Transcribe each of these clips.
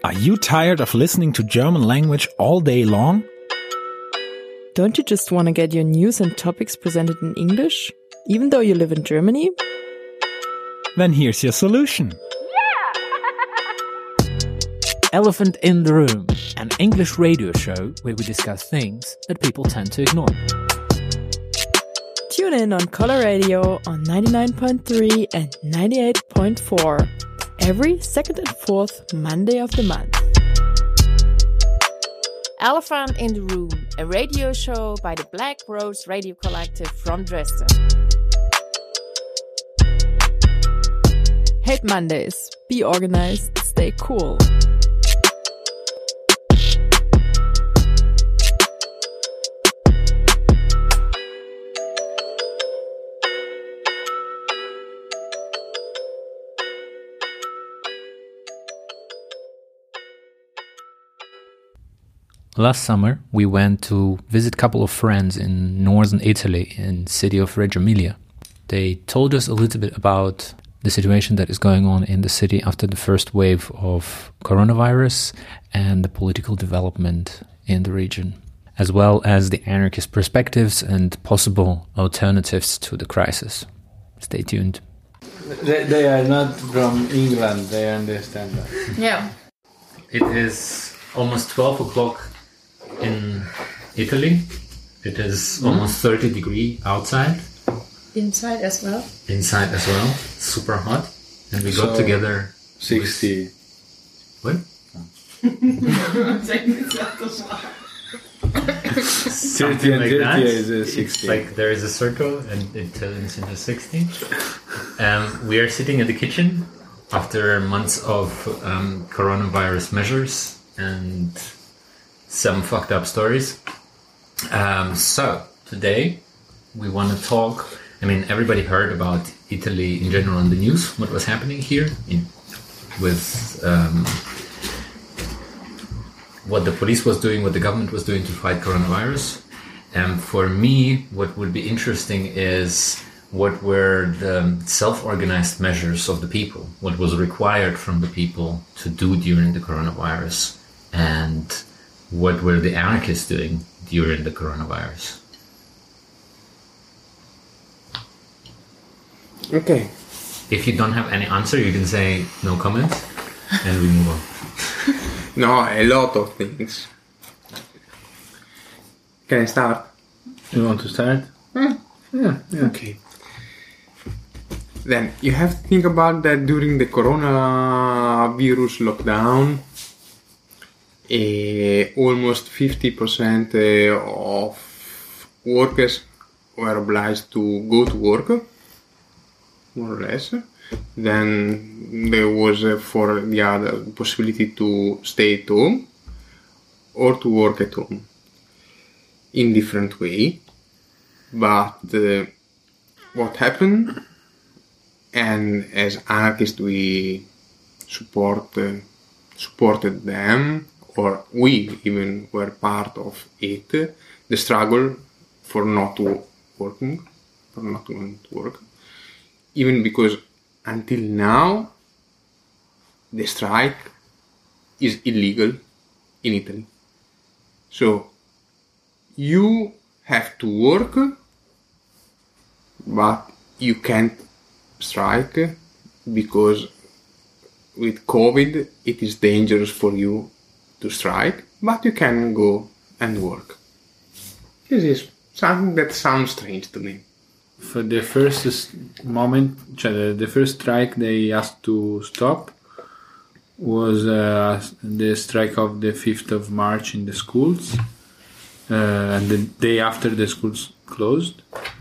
Are you tired of listening to German language all day long? Don't you just want to get your news and topics presented in English, even though you live in Germany? Then here's your solution. Elephant in the Room, an English radio show where we discuss things that people tend to ignore. Tune in on Color Radio on 99.3 and 98.4 every second and fourth Monday of the month. Elephant in the Room, a radio show by the Black Rose Radio Collective from Dresden. Hate Mondays. Be organized. Stay cool. Last summer, we went to visit a couple of friends in northern Italy in the city of Reggio Emilia. They told us a little bit about the situation that is going on in the city after the first wave of coronavirus and the political development in the region, as well as the anarchist perspectives and possible alternatives to the crisis. Stay tuned. They are not from England, they understand that. Yeah. It is almost 12 o'clock in Italy. It is almost 30 degrees outside. Inside as well. Inside as well. Super hot. And we got together 60. What? 30 and 30 is 60. It's like there is a circle and it turns into 60. We are sitting in the kitchen after months of coronavirus measures and some fucked up stories. So today we want to talk. I mean, everybody heard about Italy in general in the news, what was happening here with what the police was doing, what the government was doing to fight coronavirus. And for me, what would be interesting is what were the self-organized measures of the people, what was required from the people to do during the coronavirus, and what were the anarchists doing during the coronavirus. Okay. If you don't have any answer, you can say no comment, and we move on. No, a lot of things. Can I start? You want to start? Yeah. Okay. Then you have to think about that during the coronavirus lockdown, almost 50% of workers were obliged to go to work, more or less. Then there was for the other possibility to stay at home or to work at home in different way. But what happened, and as anarchists we supported them, or we even were part of it, the struggle for not going to work, even because until now the strike is illegal in Italy. So you have to work, but you can't strike because with COVID it is dangerous for you to strike, but you can go and work. This is something that sounds strange to me. For the first moment, the first strike they asked to stop was the strike of the 5th of March in the schools, and the day after the schools closed.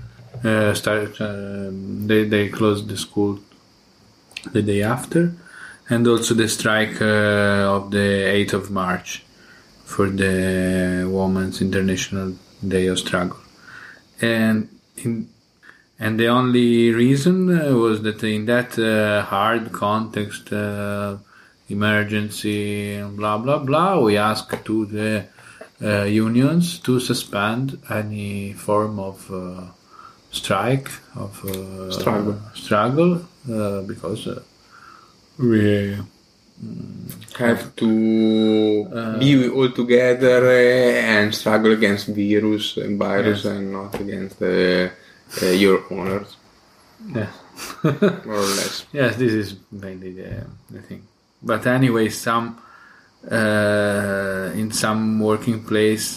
They closed the school the day after, and also the strike of the 8th of March for the Women's International Day of Struggle. And the only reason was that in that hard context, emergency, blah, blah, blah, we asked to the unions to suspend any form of strike, of struggle, because we have to be all together and struggle against virus and not against your owners. Yes. More or less. Yes, this is mainly the thing. But anyway, some in some working place,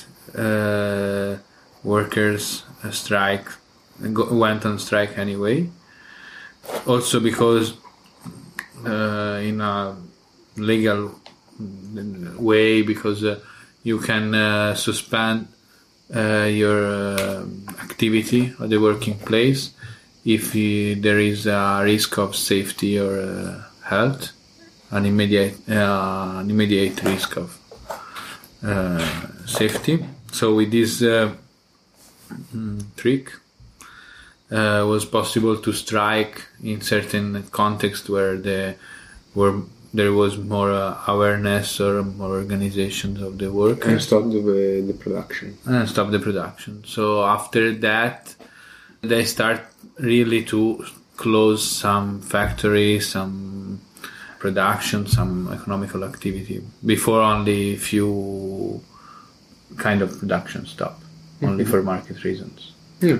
workers went on strike anyway. Also because in a legal way, because you can suspend your activity at the working place if there is a risk of safety or health, an immediate risk of safety. So with this trick, was possible to strike in certain context where there was more awareness or more organizations of the work and stop the production. So after that, they start really to close some factories, some production, some economical activity. Before, only few kind of production stop, only for market reasons. Yeah.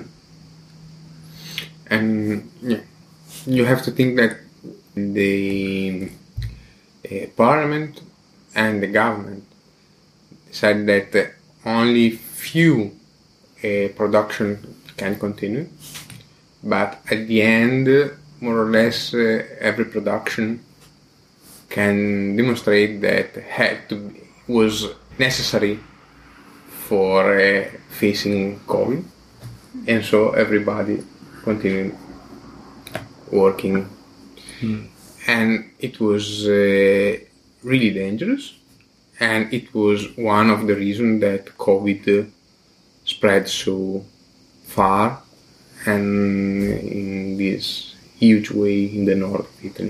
And you have to think that the parliament and the government decided that only few production can continue, but at the end, more or less, every production can demonstrate that was necessary for facing COVID, and so everybody continued working. And it was really dangerous, and it was one of the reasons that COVID spread so far and in this huge way in the north of Italy.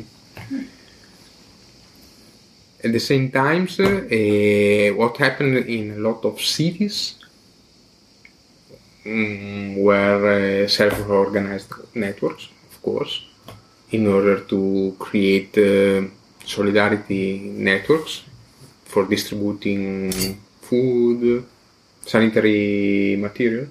At the same time, what happened in a lot of cities were self-organized networks, of course, in order to create solidarity networks for distributing food, sanitary material.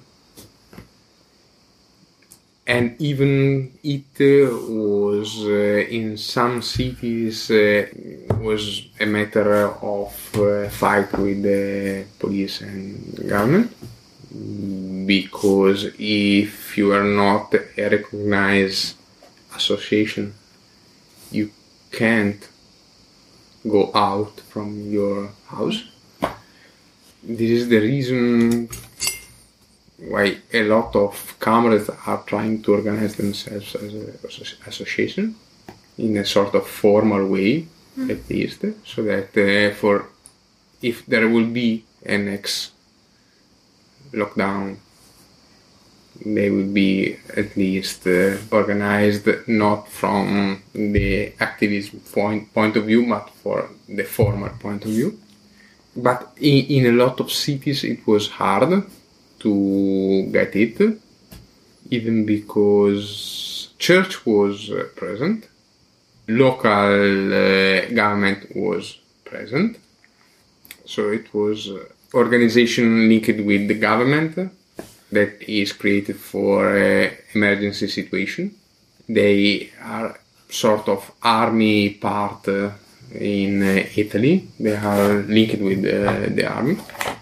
And even it was, in some cities, was a matter of fight with the police and government. Because if you are not a recognized association, you can't go out from your house. This is the reason why a lot of comrades are trying to organize themselves as an association in a sort of formal way, at least, so that if there will be a next lockdown, they will be at least organized not from the activism point of view, but for the formal point of view. But in a lot of cities it was hard to get it, even because church was present, local government was present, so it was organization linked with the government that is created for emergency situation. They are sort of army part in Italy. They are linked with the army,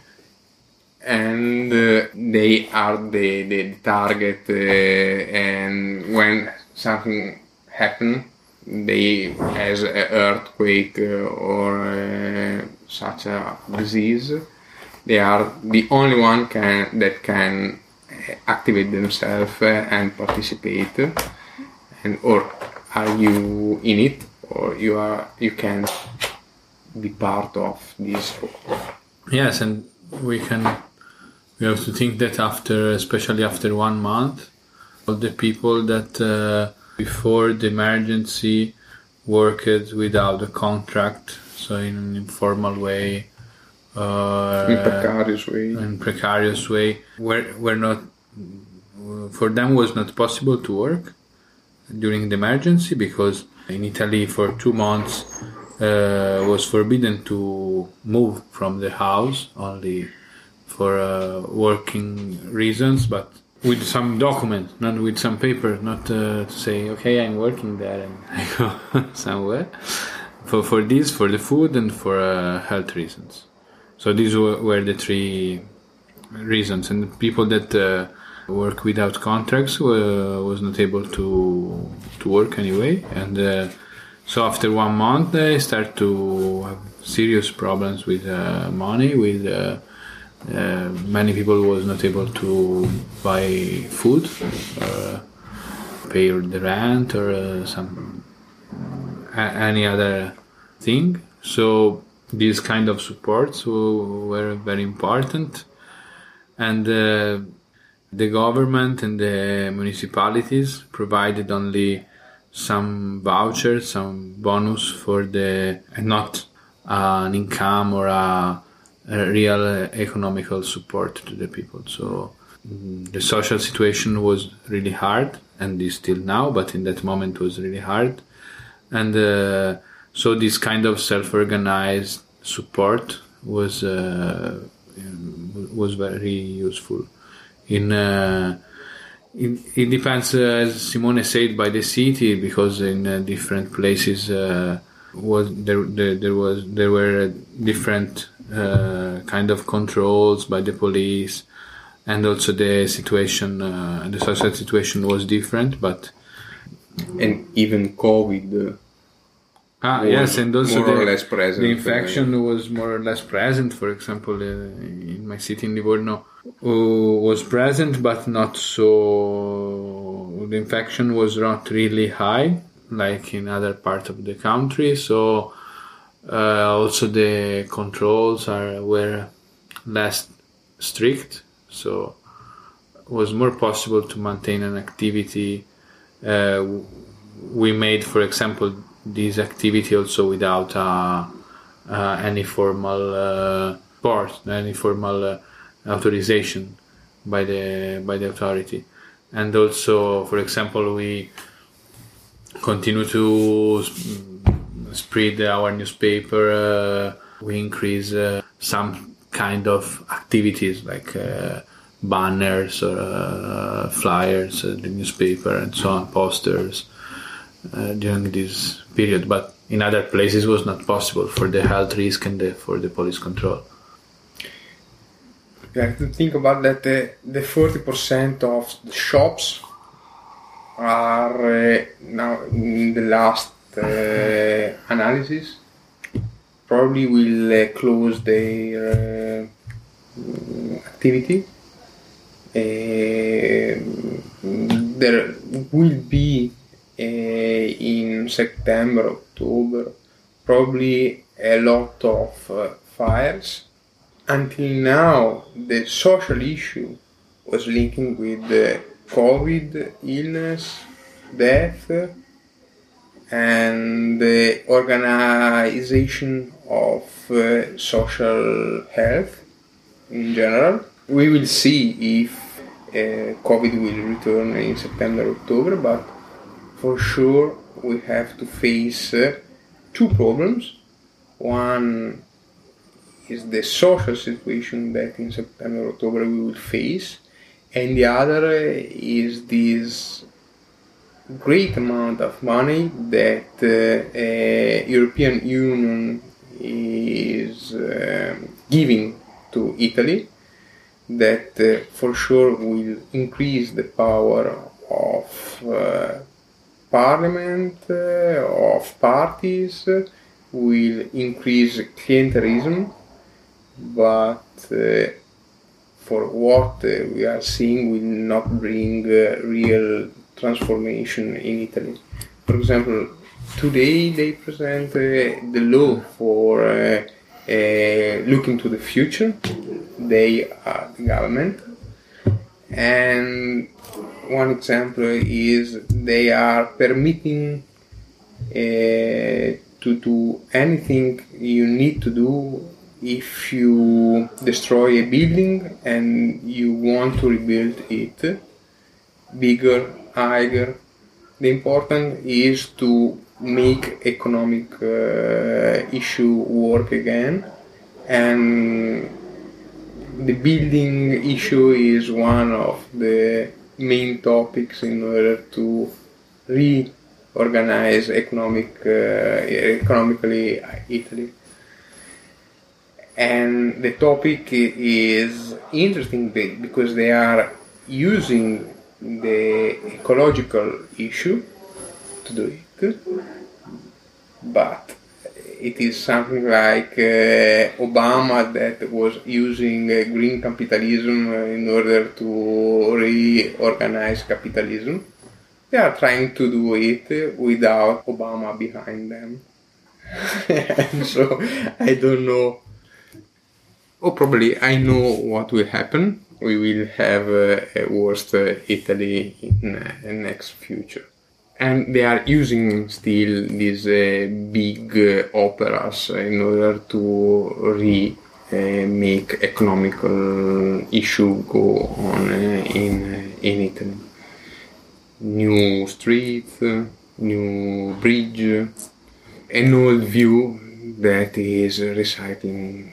and they are the target. And when something happens, as an earthquake or such a disease, they are the only one that can activate themselves and participate. And or are you in it, or you can be part of this? Yes, and we have to think that especially after 1 month, all the people that before the emergency worked without a contract, so in an informal way, in precarious way, were not, for them was not possible to work during the emergency, because in Italy for 2 months was forbidden to move from the house only for working reasons, but with some document, not with some paper, not to say, okay, I'm working there and I go somewhere. For this, for the food, and for health reasons. So these were the three reasons. And the people that work without contracts was not able to work anyway. And so after 1 month, they start to have serious problems with money. With many people was not able to buy food, or pay the rent, or any other thing. So these kind of supports were very important, and the government and the municipalities provided only some vouchers, some bonus for and not an income or a real economical support to the people. So the social situation was really hard, and is still now, but in that moment was really hard. And so this kind of self-organized support was very useful. It depends, as Simone said, by the city, because in different places there were different kind of controls by the police, and also the situation, the social situation was different. But and even COVID. Yes, and also more or less present. The infection was more or less present. For example, in my city in Livorno, was present, but not so. The infection was not really high, like in other parts of the country. So also the controls were less strict. So it was more possible to maintain an activity. We made, for example, this activity also without any formal any formal authorization by the authority. And also, for example, we continue to spread our newspaper. We increase some kind of activities like banners or flyers, the newspaper, and so on, posters during this period. But in other places it was not possible for the health risk and for the police control. You have to think about that the 40% of the shops are now in the last analysis probably will close their activity. There will be in September, October, probably a lot of fires. Until now, the social issue was linking with COVID, illness, death, and the organization of social health in general. We will see if COVID will return in September, October, but for sure we have to face two problems. One is the social situation that in September, October we will face, and the other is this great amount of money that European Union is giving to Italy, that for sure will increase the power of parliament, of parties, will increase clientelism, but for what we are seeing will not bring real transformation in Italy. For example, today they present the law for looking to the future. They are the government, and one example is they are permitting to do anything you need to do if you destroy a building and you want to rebuild it bigger, higher. The important is to make economic issue work again, and the building issue is one of the main topics in order to reorganize economically Italy. And the topic is interesting because they are using the ecological issue to do it, but it is something like Obama that was using green capitalism in order to reorganize capitalism. They are trying to do it without Obama behind them. And so I don't know. Or probably I know what will happen. We will have a worse Italy in the next future. And they are using still these big operas in order to make economical issue go on in Italy. New street, new bridge, an old view that is reciting.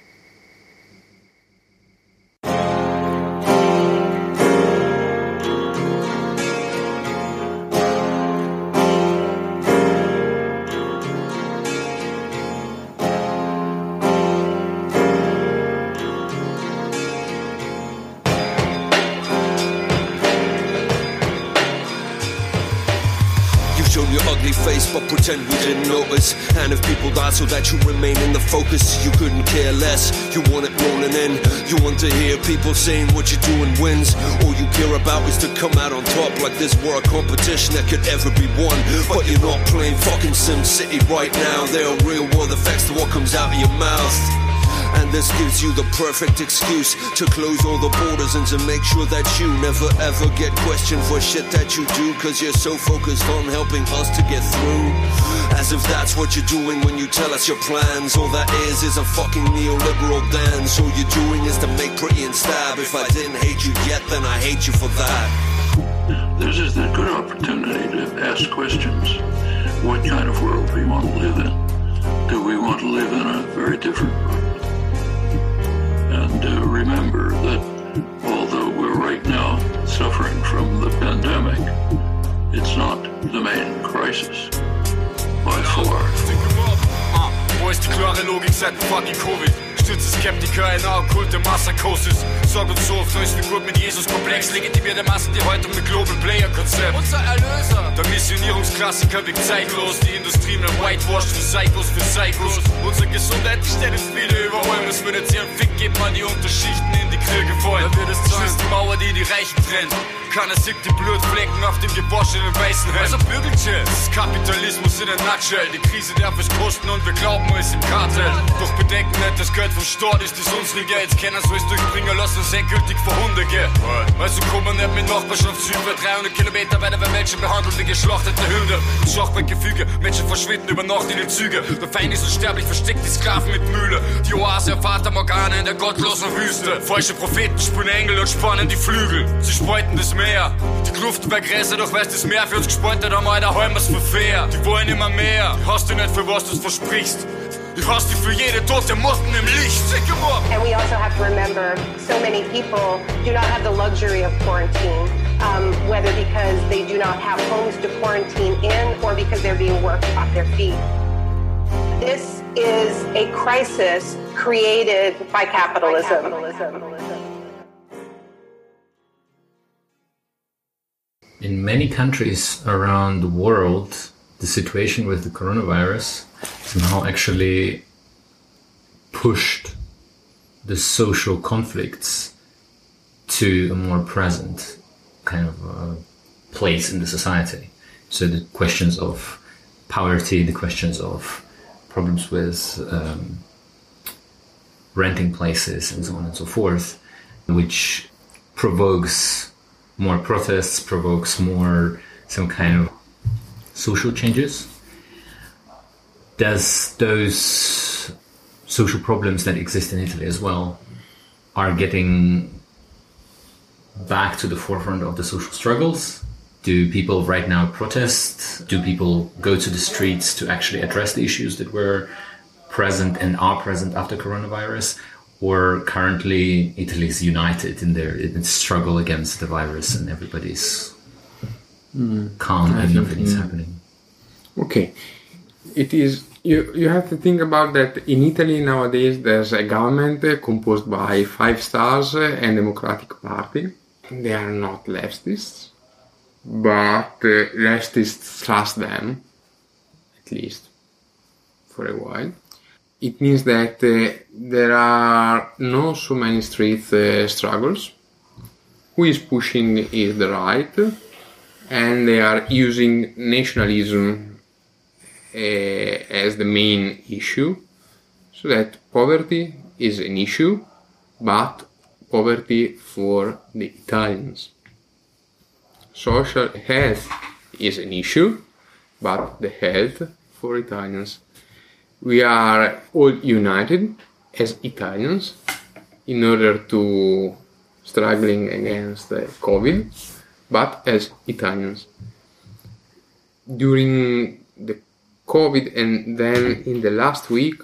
But pretend we didn't notice. And if people died so that you remain in the focus, you couldn't care less. You want it rolling in. You want to hear people saying what you're doing wins. All you care about is to come out on top, like this were a competition that could ever be won. But you're not playing fucking Sim City right now. There are real world effects to what comes out of your mouth. And this gives you the perfect excuse to close all the borders and to make sure that you never ever get questioned for shit that you do, cause you're so focused on helping us to get through. As if that's what you're doing when you tell us your plans. All that is a fucking neoliberal dance. All you're doing is to make pretty and stab. If I didn't hate you yet, then I hate you for that. This is a good opportunity to ask questions. What kind of world we want to live in? Do we want to live in a very different world? And remember that although we're right now suffering from the pandemic, it's not the main crisis by far. Wo ist die klare Logik seit dem fucking Covid? Stütze Skeptiker in einer okkulte Massakosis. Sorg uns so auf neues Figur mit Jesus-Komplex. Legitimierte Massen, die heute mit Global Player-Konzept. Unser Erlöser. Der Missionierungsklassiker wirkt zeitlos. Die Industrie mit Whitewashed für Psychos, für Psychos. Unsere Gesundheit, die stellt uns viele überholen. Es würde jetzt hier einen Fick geben an die Unterschichten in die Kriege fallen. Da wird es Zeit. Die Mauer, die die Reichen trennt. Keiner sieht die Blutflecken auf dem gewaschenen weißen Hemd. Also Bügelchen. Das ist Kapitalismus in der Nutshell. Die Krise darf es kosten und wir glauben es im Kartell. Doch bedenken nicht, das Geld vom Staat ist das unsere Geld. Keiner soll es durchbringen lassen, uns endgültig vor Hunde gehen. Also kommen nicht mit Nachbarschaftshilfe. 300 Kilometer weiter werden Menschen behandelt wie geschlachtete Hunde. Und Schachbrettgefüge, Menschen verschwinden über Nacht in den Züge. Der Feind ist unsterblich, versteckt die Sklaven mit Mühle. Die Oase auf Fata Morgana in der gottlosen Wüste. Falsche Propheten spielen Engel und spannen die Flügel. Sie spalten das Meer. Die Kluft wird größer, doch weiß das Meer für uns gespalten haben, Alter, heim was für fair. Die wollen immer mehr. Ich hasse dich nicht für was du versprichst. Ich hasse dich für jede tote Motten im Licht. And we also have to remember, so many people do not have the luxury of quarantine, whether because they do not have homes to quarantine in or because they're being worked off their feet. This is a crisis created by capitalism. In many countries around the world, the situation with the coronavirus somehow actually pushed the social conflicts to a more present kind of place in the society. So the questions of poverty, the questions of problems with renting places and so on and so forth, which provokes more protests, provokes more some kind of social changes. Does those social problems that exist in Italy as well are getting back to the forefront of the social struggles Do people right now protest? Do people go to the streets to actually address the issues that were present and are present after coronavirus? Or currently Italy is united in its struggle against the virus and everybody's calm and nothing is happening? Okay. It is, you have to think about that in Italy nowadays there's a government composed by Five Stars and Democratic Party. They are not leftists, but leftists trust them, at least for a while. It means that there are not so many street struggles. Who is pushing is the right, and they are using nationalism as the main issue, so that poverty is an issue, but poverty for the Italians. Social health is an issue, but the health for Italians. We are all united as Italians in order to struggling against COVID, but as Italians. During the COVID and then in the last week,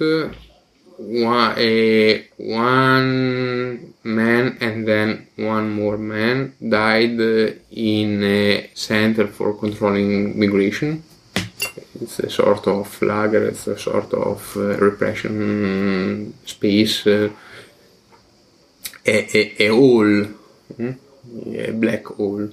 one man and then one more man died in a center for controlling migration. It's a sort of lager, it's a sort of repression space, a hole, a black hole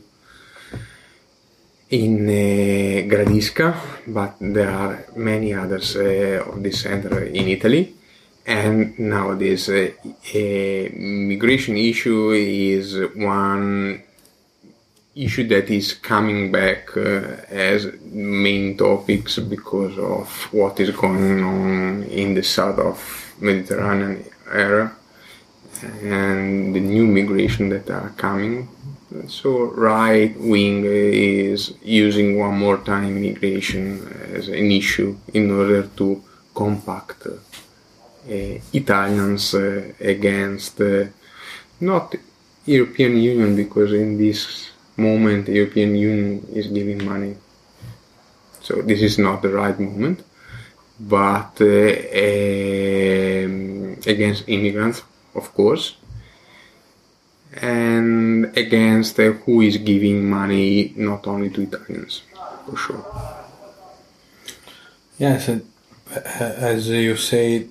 in Gradisca, but there are many others of this center in Italy. And nowadays, a migration issue is one issue that is coming back as main topics because of what is going on in the south of Mediterranean area and the new migration that are coming. So right wing is using one more time migration as an issue in order to compact Italians against not European Union, because in this moment the European Union is giving money, so this is not the right moment, but against immigrants, of course, and against who is giving money not only to Italians, for sure. Yes, as you say,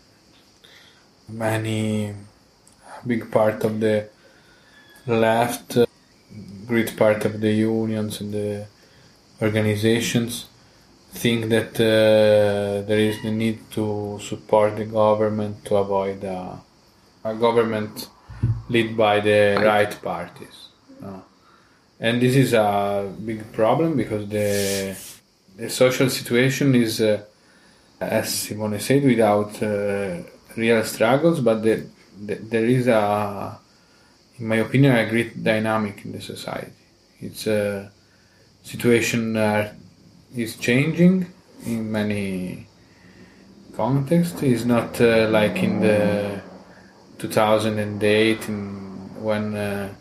big part of the left, great part of the unions and the organizations think that there is the need to support the government to avoid a government led by the right parties. And this is a big problem because the social situation is, as Simone said, without real struggles, but there is in my opinion, a great dynamic in the society. It's a situation is changing in many contexts. It's not like in the 2008 when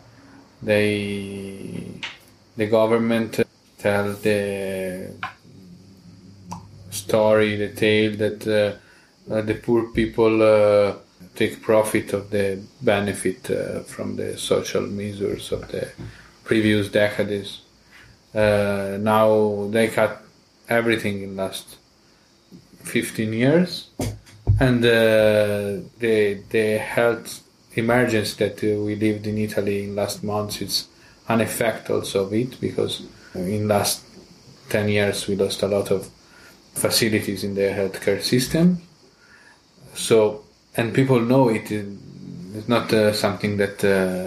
the government tell the story, the tale that the poor people take profit of the benefit from the social measures of the previous decades. Now they cut everything in last 15 years, and the health emergency that we lived in Italy in last months is an effect also of it, because in last 10 years we lost a lot of facilities in the healthcare system. So, and people know it. It's not something that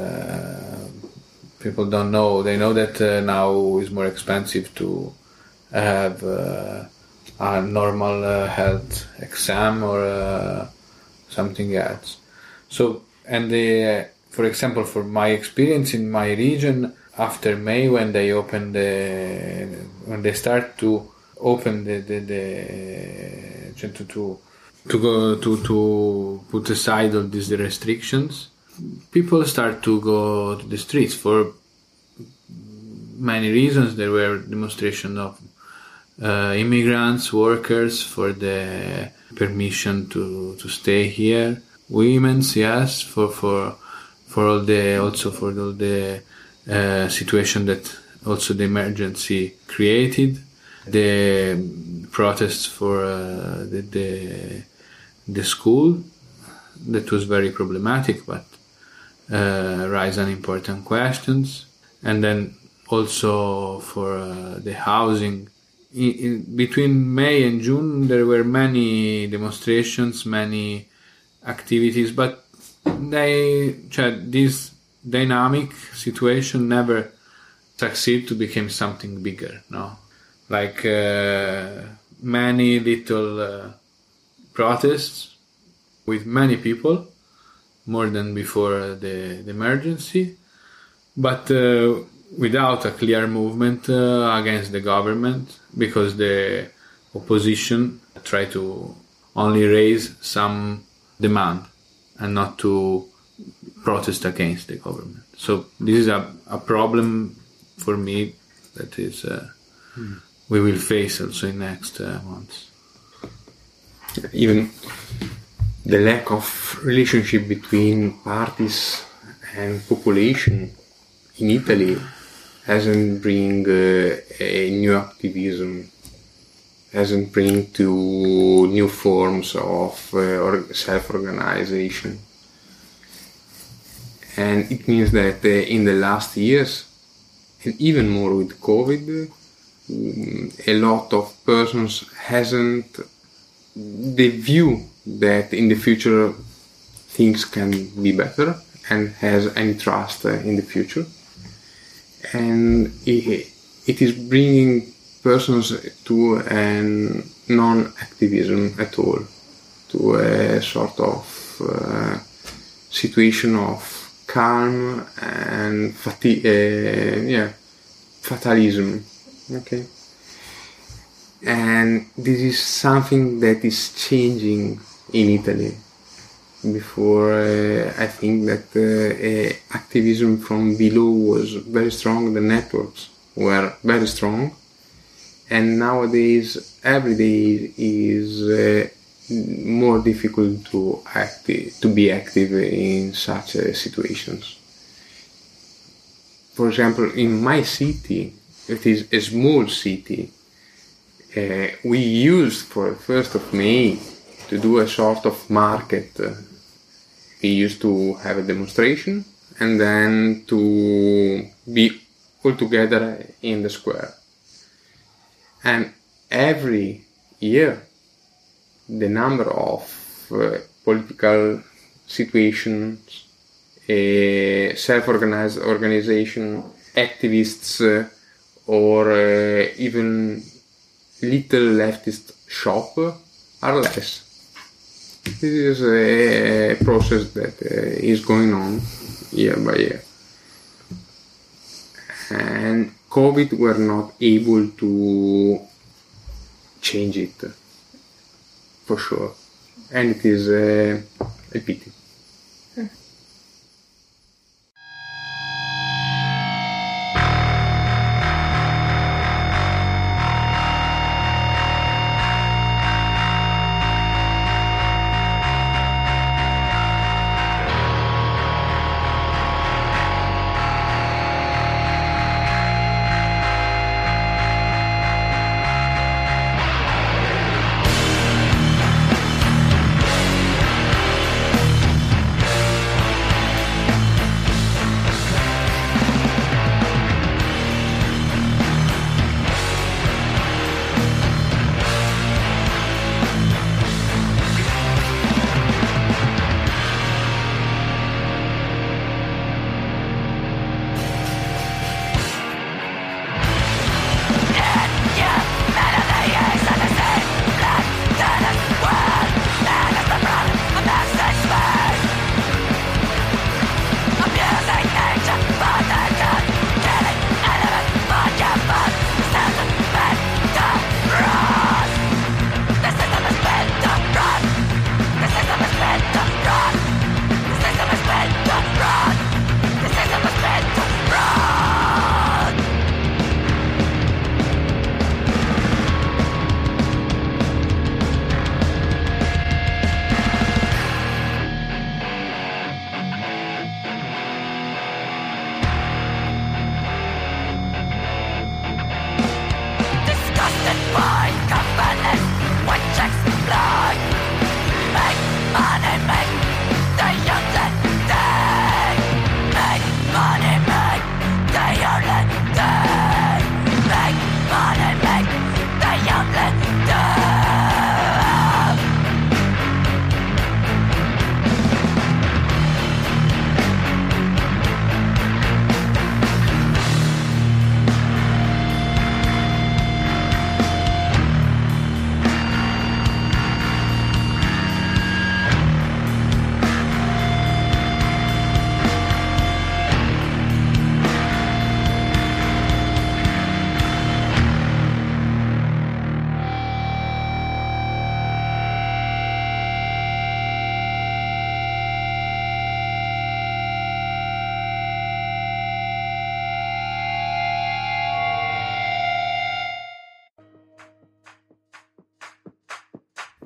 people don't know. They know that now it's more expensive to have a normal health exam or something else. So, and for example, for my experience in my region, after May, when they open when they start to open to put aside all these restrictions, people start to go to the streets for many reasons. There were demonstrations of immigrants, workers for the permission to stay here. Women's, yes, for all the situation that also the emergency created. The protests for the school, that was very problematic, but raised an important questions. And then also for the housing. Between May and June, there were many demonstrations, many activities, but this dynamic situation never succeeded to become something bigger. No, like many little protests with many people, more than before the emergency, but without a clear movement against the government, because the opposition tried to only raise some demand and not to protest against the government. So this is a problem for me that is we will face also in next months. Even the lack of relationship between parties and population in Italy hasn't bring a new activism, hasn't bring to new forms of self-organization. And it means that in the last years, and even more with COVID, a lot of persons hasn't the view that in the future things can be better and has any trust in the future. And it is bringing persons to a non-activism at all, to a sort of situation of calm and fatalism. Okay, and this is something that is changing in Italy. Before, I think that activism from below was very strong, the networks were very strong, and nowadays every day is more difficult to be active in such situations. For example, in my city, it is a small city, we used for the 1st of May to do a sort of market. We used to have a demonstration and then to be all together in the square. And every year, the number of political situations, self-organized organization, activists, or even little leftist shop are less. This is a process that is going on year by year. And COVID were not able to change it, for sure. And it is a pity.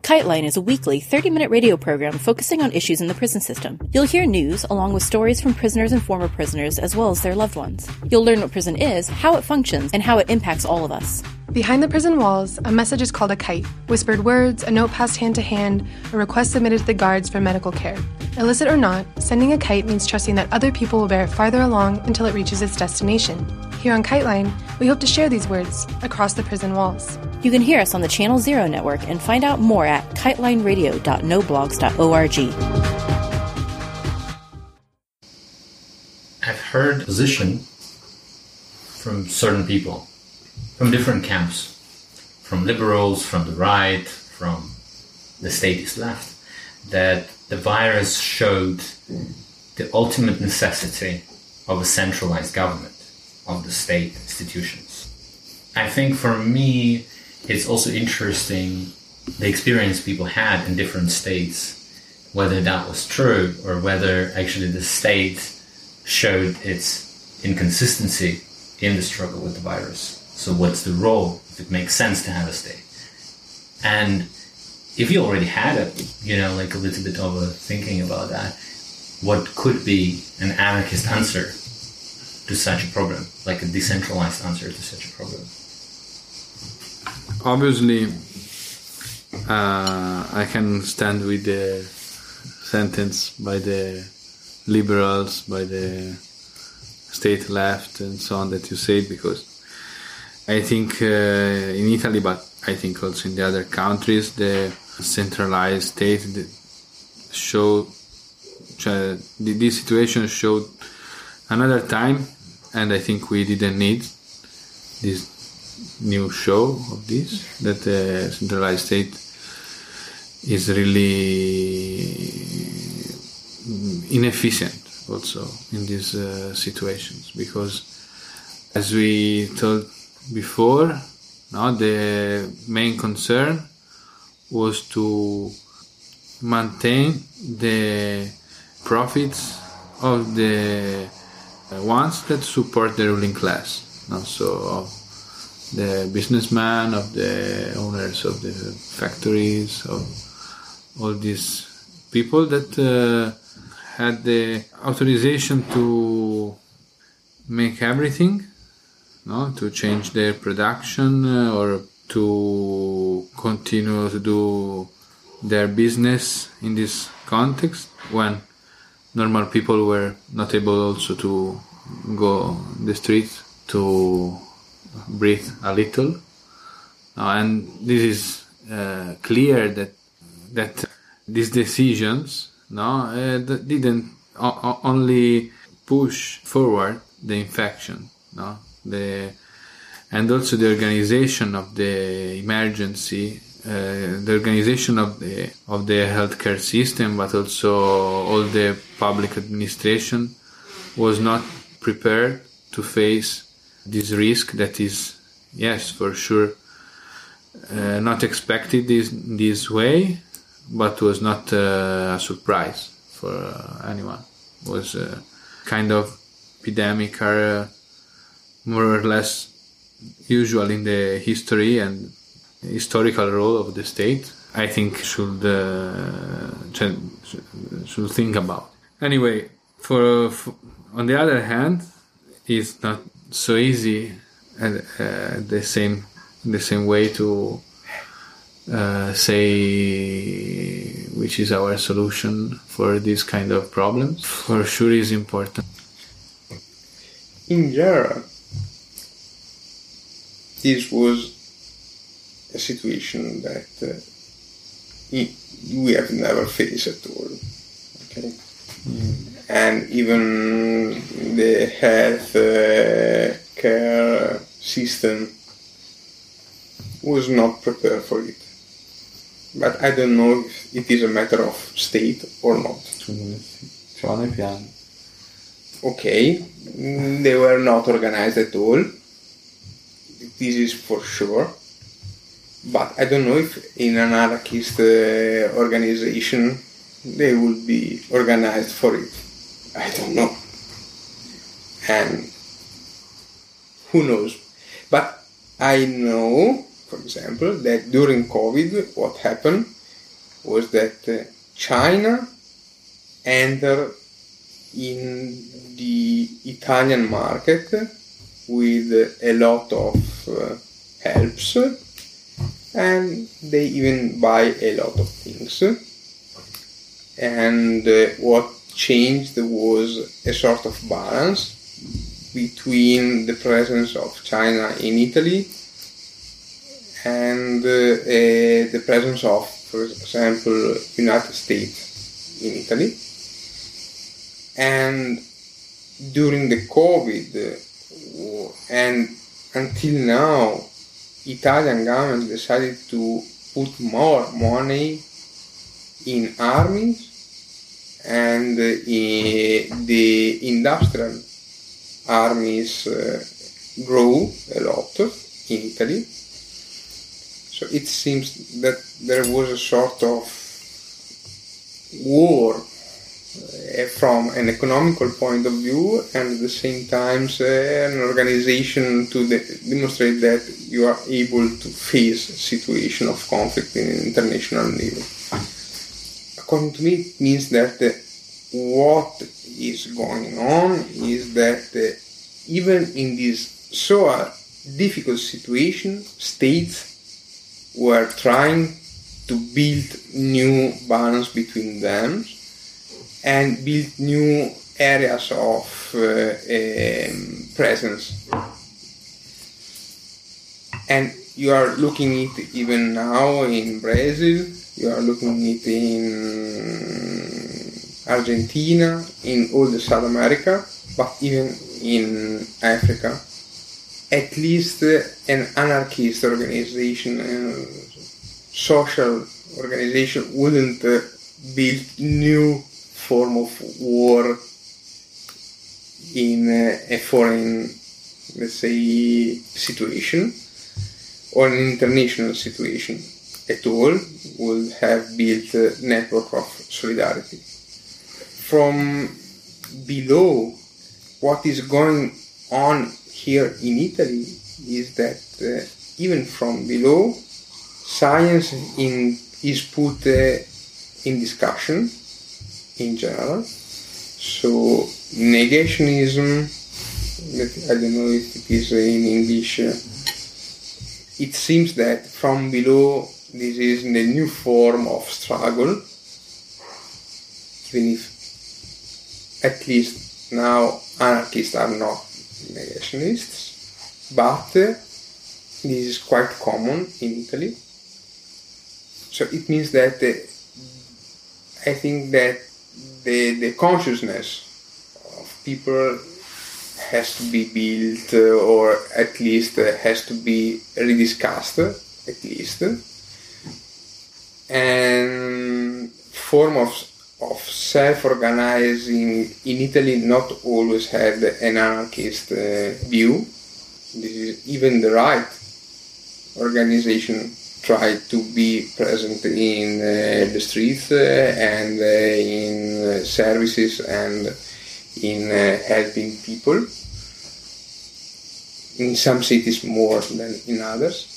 KiteLine is a weekly 30-minute radio program focusing on issues in the prison system. You'll hear news along with stories from prisoners and former prisoners as well as their loved ones. You'll learn what prison is, how it functions, and how it impacts all of us. Behind the prison walls, a message is called a kite. Whispered words, a note passed hand to hand, a request submitted to the guards for medical care. Illicit or not, sending a kite means trusting that other people will bear it farther along until it reaches its destination. Here on KiteLine, we hope to share these words across the prison walls. You can hear us on the Channel Zero network and find out more at kitelineradio.noblogs.org. I've heard position from certain people, from different camps, from liberals, from the right, from the statist left, that the virus showed the ultimate necessity of a centralized government, of the state institutions. I think for me, it's also interesting the experience people had in different states, whether that was true or whether actually the state showed its inconsistency in the struggle with the virus. So what's the role, if it makes sense to have a state? And if you already had a little bit of a thinking about that, what could be an anarchist answer to such a problem, like a decentralized answer to such a problem? Obviously, I can stand with the sentence by the liberals, by the state left and so on that you said, because I think in Italy, but I think also in the other countries, the centralized state this situation showed another time, and I think we didn't need this new show of this, that the centralized state is really inefficient also in these situations, because as we told before, the main concern was to maintain the profits of the ones that support the ruling class, so of the businessmen, of the owners of the factories, of all these people that had the authorization to make everything, to change their production or to continue to do their business in this context when normal people were not able also to go the streets to breathe a little. And this is clear that these decisions didn't only push forward the infection, and also the organization of the emergency, the organization of the healthcare system, but also all the public administration was not prepared to face this risk that is, yes, for sure, not expected this way, but was not a surprise for anyone. It was a kind of epidemic, more or less usual in the history and historical role of the state. I think should think about. Anyway, for on the other hand, it's not so easy the same way to say which is our solution for this kind of problems. For sure is important. In general, this was a situation that we have never faced at all. Okay? And even the health care system was not prepared for it. But I don't know if it is a matter of state or not. Okay, they were not organized at all. This is for sure. But I don't know if in an anarchist organization they will be organized for it. I don't know. And who knows? But I know, for example, that during COVID, what happened was that China entered in the Italian market with a lot of helps, and they even buy a lot of things. And what changed was a sort of balance between the presence of China in Italy and the presence of, for example, United States in Italy. And during the COVID and until now, Italian government decided to put more money in armies, and the industrial armies grow a lot in Italy. So it seems that there was a sort of war from an economical point of view, and at the same time an organization to demonstrate that you are able to face a situation of conflict in international level. According to me, it means that what is going on is that even in this so difficult situation, states were trying to build new balance between them and build new areas of presence. And you are looking at it even now in Brazil, you are looking at it in Argentina, in all the South America, but even in Africa. At least an anarchist organization, a social organization wouldn't build new form of war in a foreign, let's say, situation or an international situation at all. Will have built a network of solidarity. From below, what is going on here in Italy is that even from below, science is put in discussion in general. So negationism, I don't know if it is in English, it seems that from below this is the new form of struggle, even if at least now anarchists are not negationists, but this is quite common in Italy. So it means that I think that the consciousness of people has to be built, or at least has to be rediscussed, at least. And form of self-organizing in Italy not always had an anarchist view. This is even the right organization tried to be present in the streets and in services and in helping people. In some cities more than in others.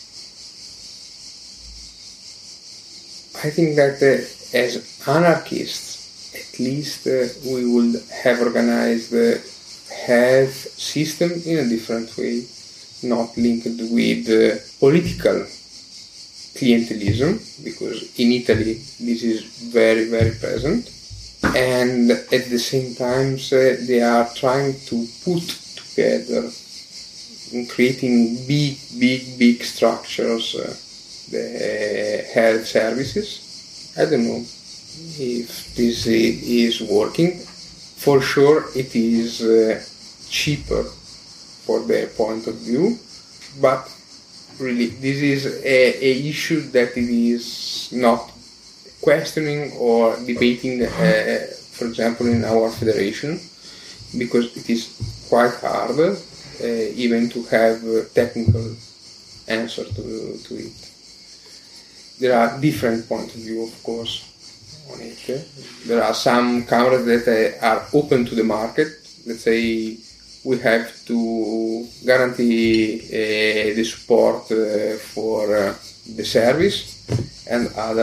I think that as anarchists, at least we would have organized the health system in a different way, not linked with political clientelism, because in Italy this is very, very present. And at the same time, they are trying to put together in creating big structures, the health services. I don't know if this is working. For sure it is cheaper for their point of view, but really this is a issue that it is not questioning or debating, for example, in our federation, because it is quite hard even to have a technical answer to it. There are different points of view, of course, on it. There are some cameras that are open to the market. Let's say we have to guarantee the support for the service, and other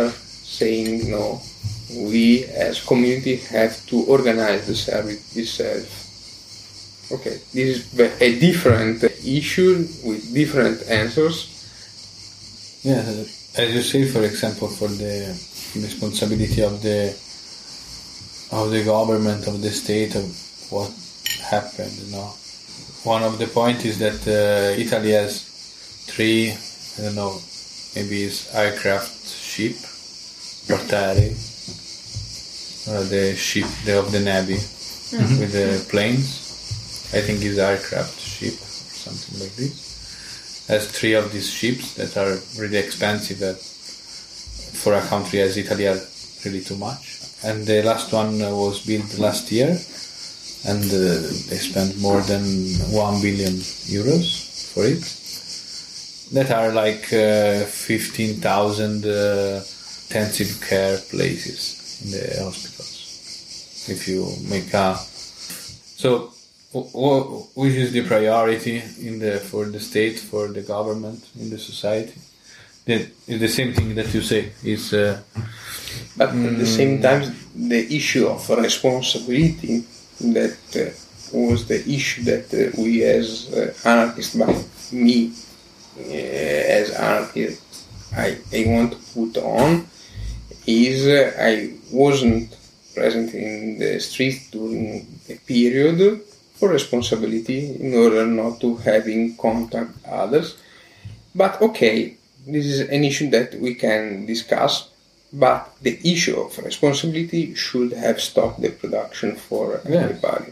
saying no, we as community have to organize the service itself. Okay, this is a different issue with different answers. Yeah, as you say, for example, for the responsibility of the government, of the state, of what happened, One of the points is that Italy has 3, maybe it's aircraft ship, portaerei, the ship of the Navy, with the planes. I think it's aircraft ship, something like this. Has 3 of these ships that are really expensive, that for a country as Italy are really too much. And the last one was built last year, and they spent more than 1 billion euros for it. That are like 15,000 intensive care places in the hospitals. If you make so, which is the priority for the state, for the government, in the society? It's the same thing that you say. But at the same time, the issue of responsibility, that was the issue that we as anarchists, but me as anarchist, I want to put on, is I wasn't present in the streets during a period for responsibility in order not to having contact others. But okay, this is an issue that we can discuss, but the issue of responsibility should have stopped the production for everybody.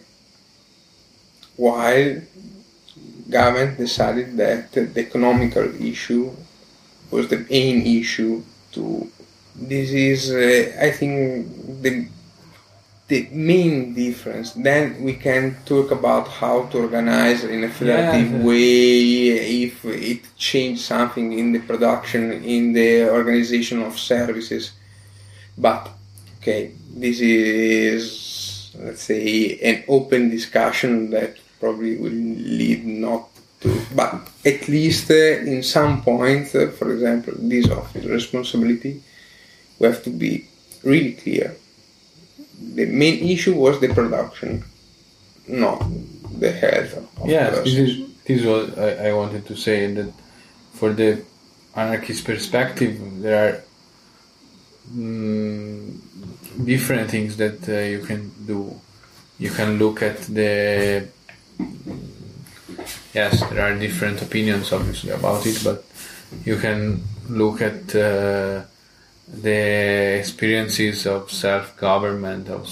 While government decided that the economical issue was the main issue this is, I think, the main difference. Then we can talk about how to organize in a federative way, if it changed something in the production, in the organization of services. But, okay, this is, let's say, an open discussion that probably will lead not to, but at least in some point, for example, this of responsibility, we have to be really clear. The main issue was the production, not the health of persons. This is what I wanted to say, that for the anarchist perspective, there are different things that you can do. You can look at there are different opinions obviously about it, but you can look at the experiences of self-government, of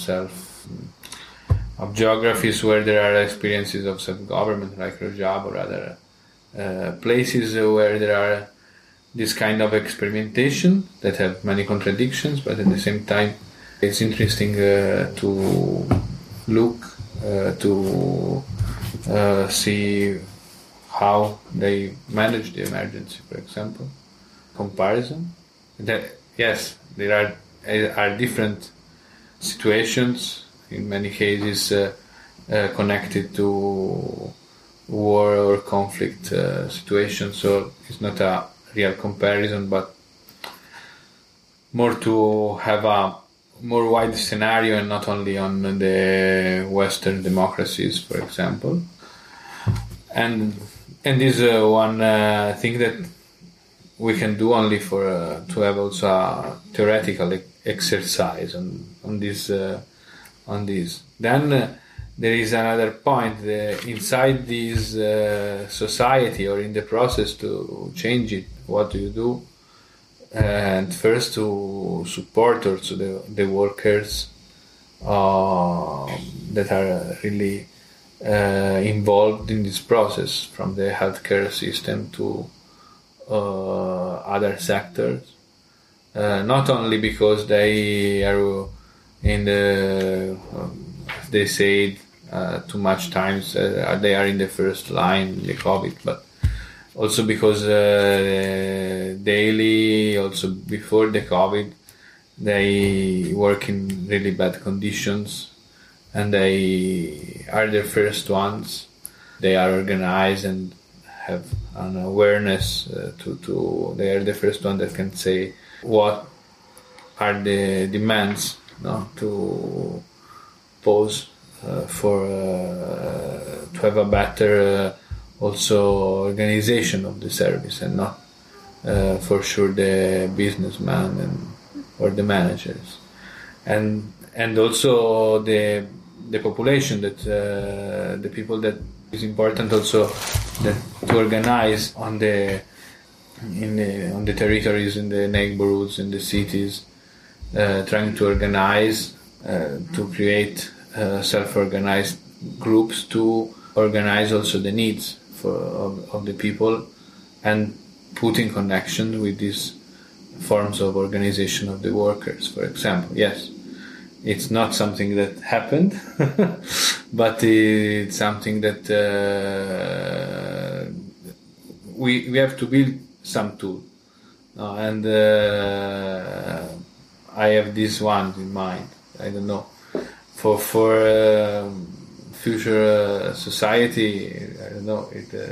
geographies where there are experiences of self-government, like Rojava or other places where there are this kind of experimentation that have many contradictions, but at the same time it's interesting to look to see how they manage the emergency, for example. Comparison. Yes, there are different situations, in many cases connected to war or conflict situations, so it's not a real comparison, but more to have a more wide scenario and not only on the Western democracies, for example. And this is one thing that we can do only for to have also a theoretical exercise on this. Then there is another point inside this society, or in the process to change it. What do you do? And first to support also the workers that are really involved in this process, from the healthcare system to other sectors, not only because they are in the they say too much times they are in the first line in the COVID, but also because daily, also before the COVID, they work in really bad conditions, and they are the first ones. They are organized and have an awareness to they are the first one that can say what are the demands to pose to have a better also organization of the service, and not for sure the businessman or the managers, and also the population, that the people, that is important also that to organize on the territories, in the neighborhoods, in the cities, trying to organize, to create self-organized groups to organize also the needs of the people, and put in connection with these forms of organization of the workers, for example. Yes, it's not something that happened, but it's something that we have to build some tool, and I have this one in mind. I don't know, for future society. I don't know.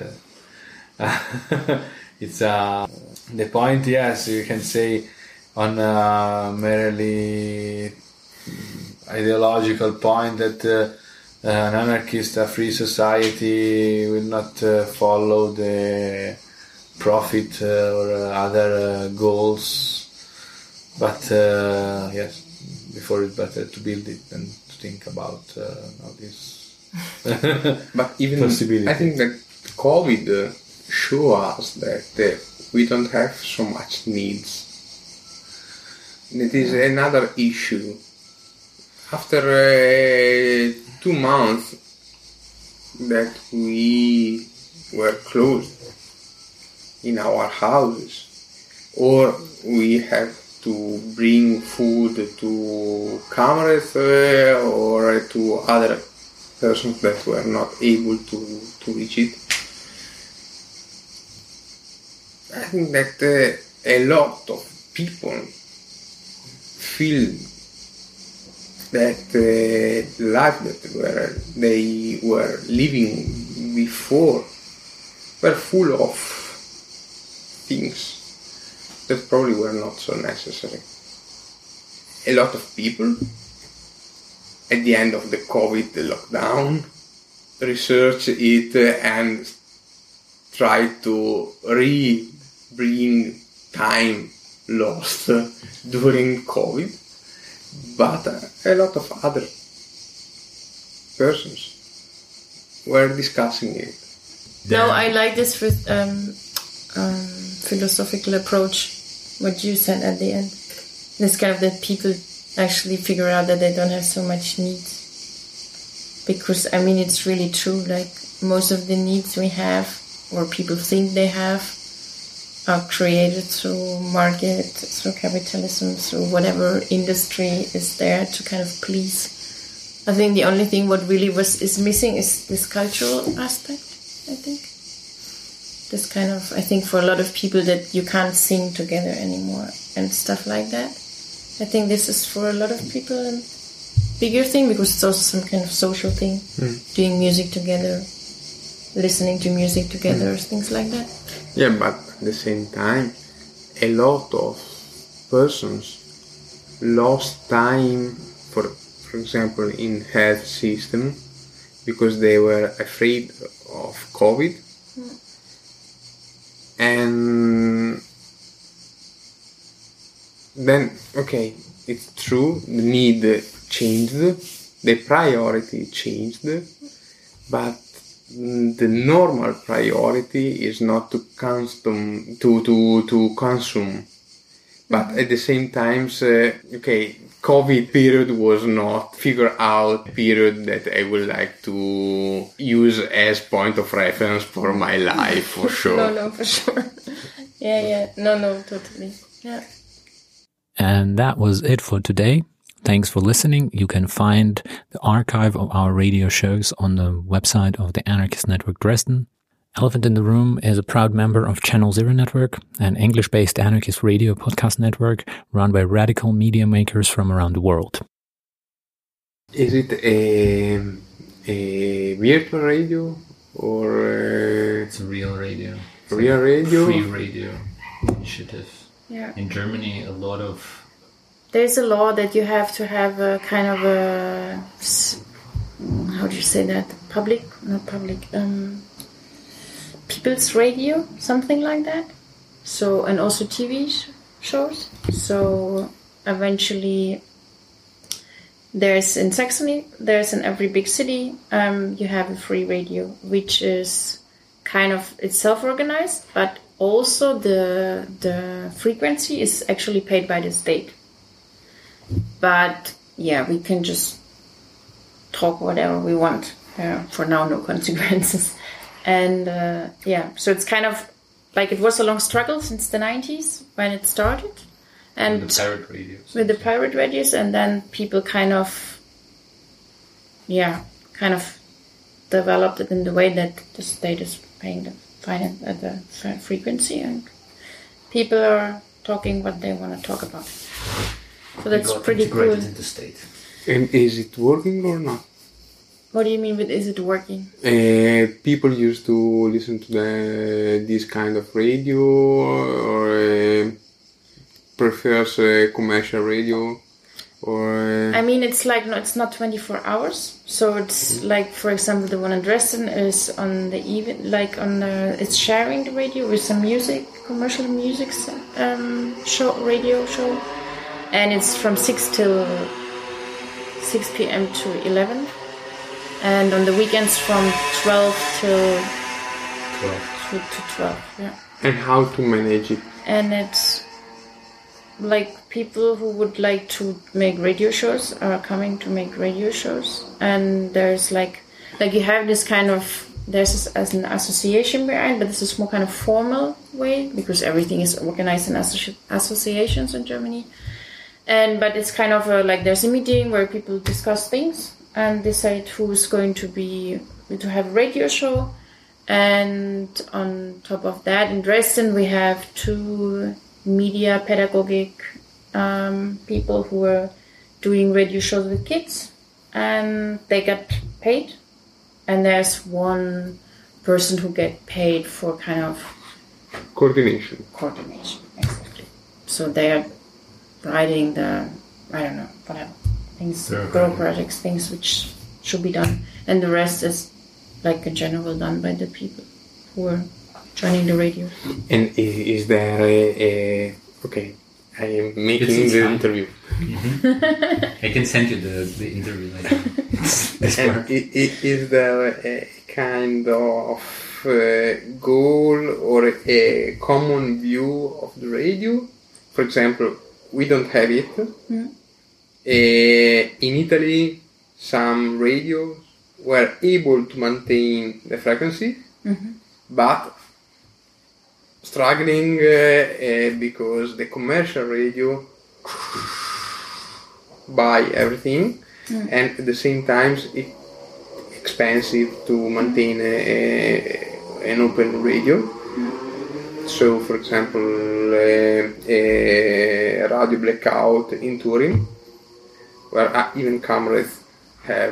It's the point. Yes, you can say on a merely ideological point that an anarchist, a free society will not follow the profit or other goals. But yes, before it's better to build it than to think about this. But even possibility. I think that COVID show us that we don't have so much needs. It is another issue. After 2 months that we were closed in our houses, or we have to bring food to cameras or to other persons that were not able to reach it. I think that a lot of people feel that the life that they were living before were full of things that probably were not so necessary. A lot of people, at the end of the COVID lockdown, research it and try to bring time lost during COVID, but a lot of other persons were discussing it. No, I like this philosophical approach, what you said at the end. This kind of that people actually figure out that they don't have so much needs. Because, I mean, it's really true, like, most of the needs we have, or people think they have, are created through market, through capitalism, through whatever industry is there to kind of please. I think the only thing what really is missing is this cultural aspect, I think. This kind of, I think for a lot of people that you can't sing together anymore and stuff like that. I think this is for a lot of people a bigger thing, because it's also some kind of social thing, doing music together, listening to music together, things like that. Yeah, but at the same time, a lot of persons lost time, for example, in health system, because they were afraid of COVID. And then, okay, it's true, the need changed, the priority changed, but the normal priority is not to consume, but at the same time, okay, COVID period was not figured out period that I would like to use as point of reference for my life, for sure. No, for sure. Yeah. No, totally. Yeah. And that was it for today. Thanks for listening. You can find the archive of our radio shows on the website of the Anarchist Network Dresden. Elephant in the Room is a proud member of Channel Zero Network, an English-based anarchist radio podcast network run by radical media makers from around the world. Is it a virtual radio or it's a real radio? Real radio? Free radio initiative. Yeah. In Germany, a lot of there's a law that you have to have a kind of a, how do you say that? People's radio, something like that. So, and also TV shows. So eventually there's in Saxony, there's in every big city, you have a free radio, which is kind of, it's self-organized, but also the frequency is actually paid by the state. But yeah, we can just talk whatever we want. For now, no consequences. And yeah, so it's kind of like it was a long struggle since the 90s when it started. And with the pirate radios. With the pirate radios, and then people kind of developed it in the way that the state is paying the finance at the frequency, and people are talking what they want to talk about. So that's pretty cool. Into the state. And is it working or not? What do you mean with is it working? People used to listen to this kind of radio or prefers commercial radio, or I mean, it's like it's not 24 hours. So it's like, for example, the one in Dresden is on the even it's sharing the radio with some music, commercial music radio show, and it's from 6 p.m. to 11. And on the weekends from 12 till 12, yeah. And how to manage it? And it's like people who would like to make radio shows are coming to make radio shows. And there's like you have this kind of, there's as an association behind, but this is more kind of formal way because everything is organized in associations in Germany. But it's kind of like there's a meeting where people discuss things and decide who's going to have a radio show. And on top of that, in Dresden, we have 2 media pedagogic people who are doing radio shows with kids, and they get paid. And there's one person who get paid for kind of coordination, exactly. So they are writing the, I don't know, whatever things, bureaucratic things which should be done, and the rest is like in general done by the people who are joining the radio. And is there a okay? I am making the interview. Mm-hmm. I can send you the interview later. And is there a kind of goal or a common view of the radio? For example, we don't have it. Mm. In Italy, some radios were able to maintain the frequency, mm-hmm. but struggling because the commercial radio buy everything, and at the same time it's expensive to maintain an open radio. So, for example, a radio blackout in Turin, where even cameras have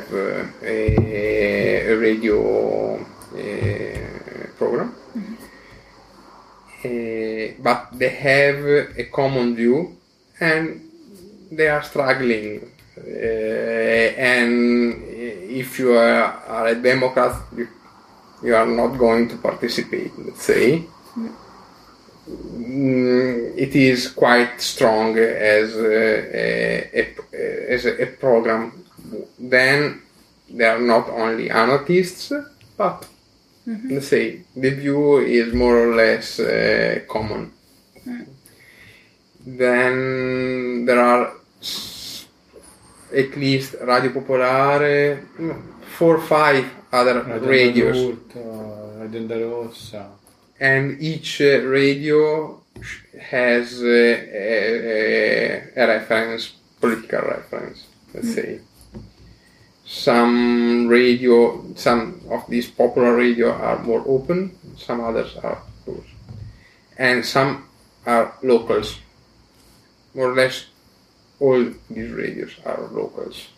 a radio program, but they have a common view and they are struggling. And if you are a Democrat, you are not going to participate, let's say. It is quite strong as a program. Then there are not only anarchists, but let's say the view is more or less common. Then there are at least Radio Popolare, 4 or 5 other radios. Radio Rossa. And each radio has a reference, political reference, let's say. Some of these popular radio are more open, some others are closed. And some are locals. More or less all these radios are locals.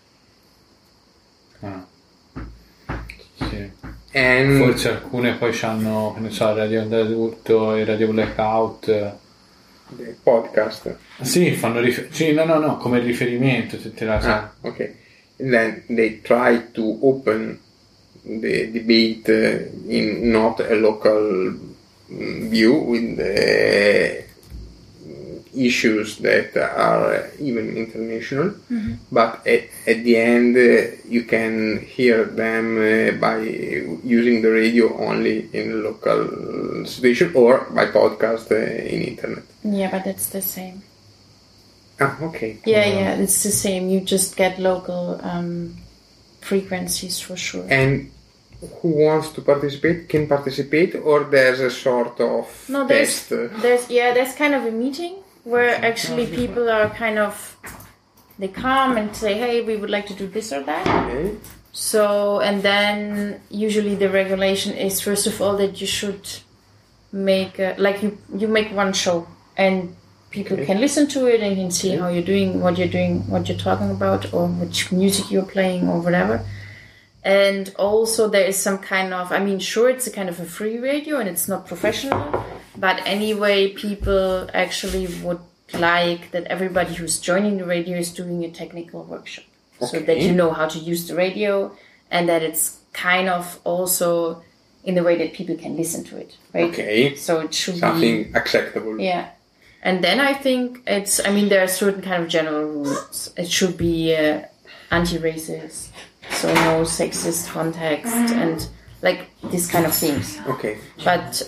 Sì. And forse alcune poi hanno, che ne so, Radio Onda d'Urto e Radio Blackout the podcast. Sì, fanno no, come riferimento, se te la sa. Okay. And then they try to open the debate in not a local view with the issues that are even international, but at the end you can hear them by using the radio only in a local situation or by podcast in internet. Yeah, but it's the same. Okay. Yeah, it's the same. You just get local frequencies for sure. And who wants to participate can participate, or there's a sort of test? There's kind of a meeting where actually people are they come and say, hey, we would like to do this or that. Okay. So, and then usually the regulation is, first of all, that you should make, you make one show and people can listen to it and can see how you're doing, what you're talking about, or which music you're playing or whatever. And also there is some kind of, sure, it's a kind of a free radio and it's not professional, but anyway, people actually would like that everybody who's joining the radio is doing a technical workshop. So that you know how to use the radio and that it's kind of also in the way that people can listen to it, right? Okay. So it should something acceptable. Yeah. And then I think there are certain kind of general rules. It should be anti-racist, so no sexist context and like this kind of things. Okay. But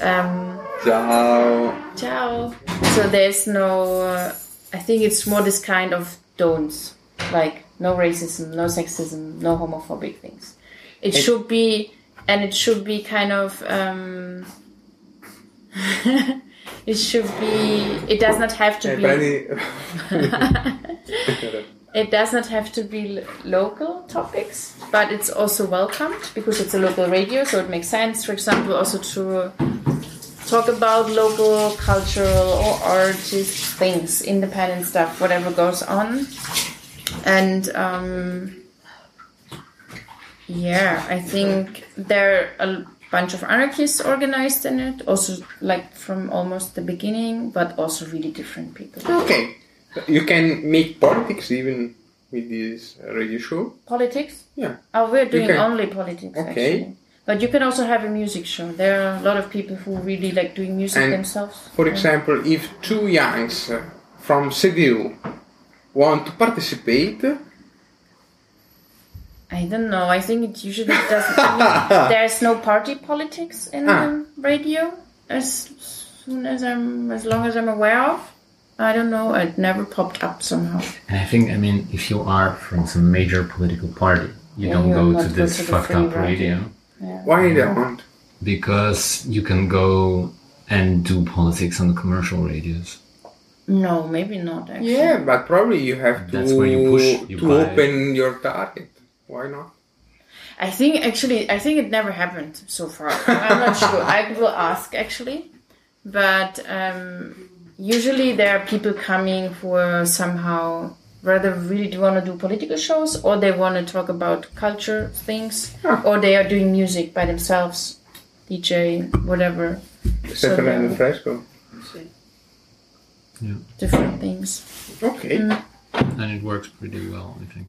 Ciao. So there's no. I think it's more this kind of don'ts, like no racism, no sexism, no homophobic things. It should be kind of. It should be. It does not have to be. It does not have to be local topics, but it's also welcomed because it's a local radio, so it makes sense, for example, also to talk about local cultural or artist things, independent stuff, whatever goes on. And I think there are a bunch of anarchists organized in it, also like from almost the beginning, but also really different people. Okay. You can make politics even with this radio show? Politics? Yeah. Oh, we're doing only politics, actually. But you can also have a music show. There are a lot of people who really like doing music themselves. For example, if two youngs from CDU want to participate... I don't know. I think it usually doesn't... there's no party politics in the radio, as long as I'm aware of. I don't know. It never popped up somehow. And I think, if you are from some major political party, you don't go to this fucked up radio. Yeah. Why don't? Because you can go and do politics on the commercial radios. No, maybe not, actually. Yeah, but probably you have to, that's where you push, to open your target. Why not? I think it never happened so far. I'm not sure. I will ask, actually. But... usually there are people coming who are somehow rather really do want to do political shows, or they want to talk about culture things, or they are doing music by themselves, DJ, whatever. Stefano and Fresco. Yeah. Different things. Okay. And it works pretty well, I think.